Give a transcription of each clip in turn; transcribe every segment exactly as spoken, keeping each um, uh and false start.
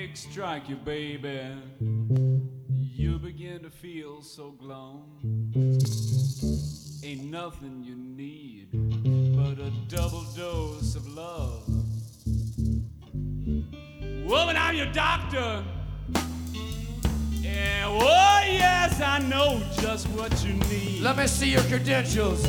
headache strike you, baby, you begin to feel so glum. Ain't nothing you need but a double dose of love. Woman, I'm your doctor. Yeah, oh yes, I know just what you need. Let me see your credentials.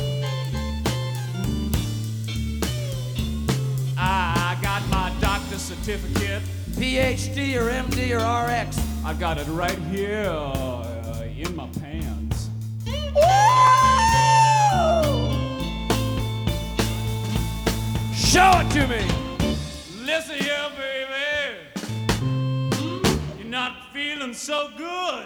I got my doctor's certificate. P H D or M D or R X? I got it right here uh, in my pants. Show it to me. Listen here, baby. You're not feeling so good.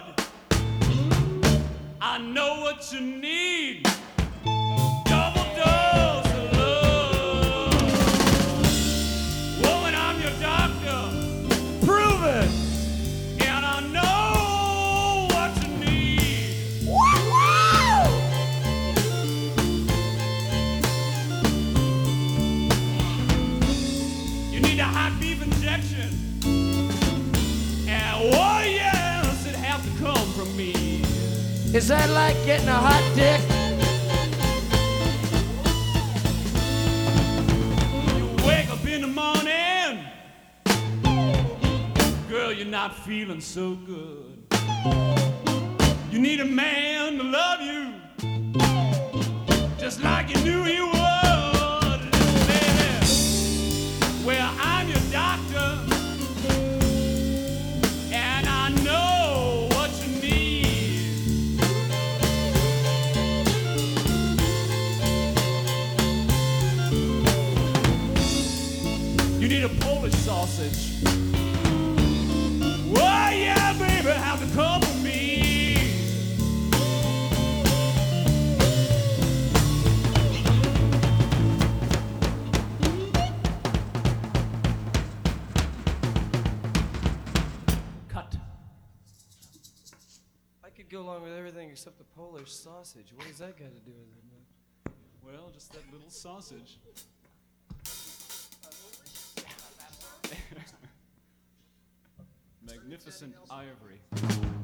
I know what you need. Double dose of love. Woman, I'm your doctor. Prove it. And I know what you need. You need a hot beef injection. And oh yes, it have to come from me. Is that like getting a hot dick? You wake up in the morning, girl, you're not feeling so good. You need a man to love you, just like you knew he would. Listen, baby, well, I'm your doctor, and I know what you need. You need a Polish sausage. Oh yeah, baby, have to come with me. Cut. I could go along with everything except the Polish sausage. What does that got to do with it, man? Well, just that little sausage. Magnificent ivory.